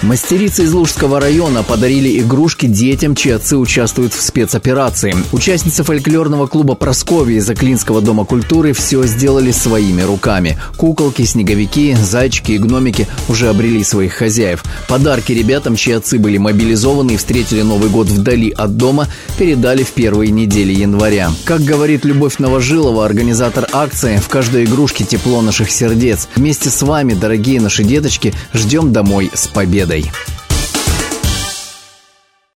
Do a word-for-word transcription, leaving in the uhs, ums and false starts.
Мастерицы из Лужского района подарили игрушки детям, чьи отцы участвуют в спецоперации. Участницы фольклорного клуба «Прасковья» из Оклинского дома культуры все сделали своими руками. Куколки, снеговики, зайчики и гномики уже обрели своих хозяев. Подарки ребятам, чьи отцы были мобилизованы и встретили Новый год вдали от дома, передали в первые недели января. Как говорит Любовь Новожилова, организатор акции, в каждой игрушке тепло наших сердец. Вместе с вами, дорогие наши деточки, ждем домой с победой.